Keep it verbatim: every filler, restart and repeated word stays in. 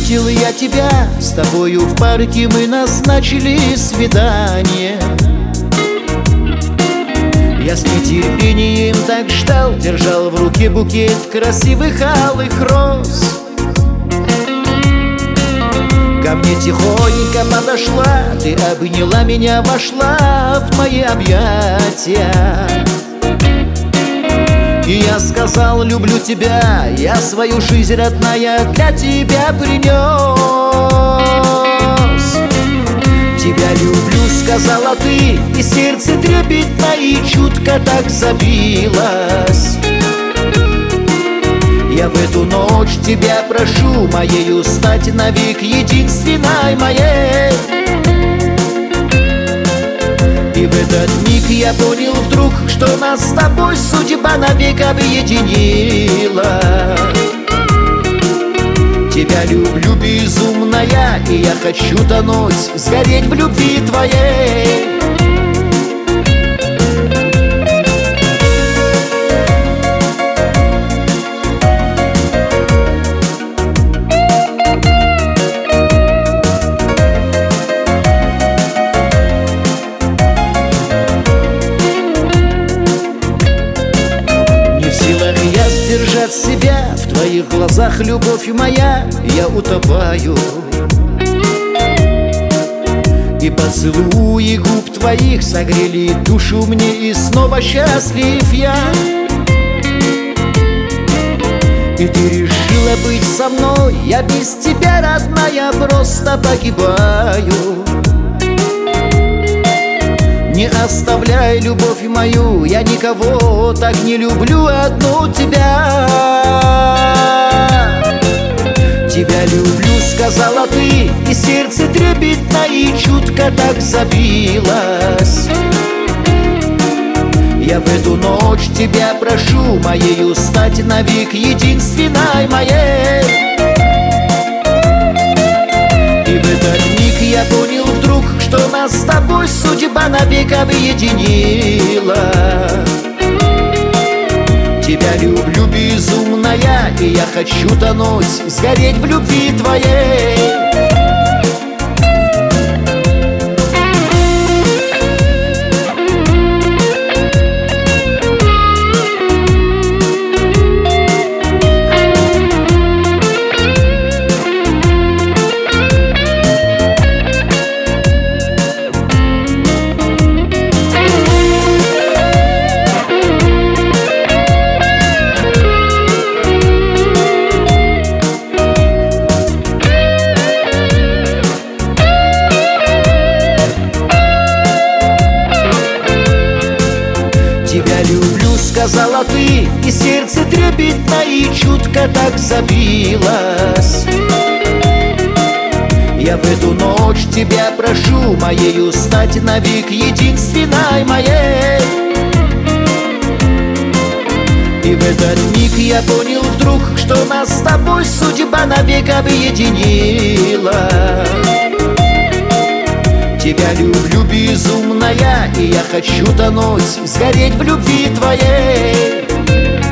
встретил я тебя, с тобою в парке мы назначили свидание. Я с нетерпением так ждал, держал в руке букет красивых алых роз. Ко мне тихонько подошла, ты обняла меня, вошла в мои объятия. И я сказал: люблю тебя, я свою жизнь, родная, для тебя принес. Тебя люблю, сказала ты, и сердце трепетно и чутко так забилось. Я в эту ночь тебя прошу, моею стать навек, единственной моей. И в этот миг я понял вдруг, что нас с тобой судьба навек объединила. Тебя люблю, безумная, и я хочу тонуть, сгореть в любви твоей. От себя в твоих глазах, любовь моя, я утопаю. И поцелуи губ твоих согрели душу мне, и снова счастлив я. И ты решила быть со мной, я без тебя, родная, просто погибаю. Не оставляй любовь мою, я никого так не люблю, одну тебя. Тебя люблю, сказала ты, и сердце трепетно и чутко так забилось. Я в эту ночь тебя прошу, моею стать навек, единственной моей. И в этот миг я понял вдруг, что нас с тобой судьба навек объединила. Тебя люблю, безумная, и я хочу тонуть, сгореть в любви твоей. Тебя люблю, сказала ты, и сердце трепетно и чутко так забилось. Я в эту ночь тебя прошу, моею стать навек, единственной моей. И в этот миг я понял вдруг, что нас с тобой судьба навек объединила. Тебя люблю, безумная, и я хочу тонуть, сгореть в любви твоей.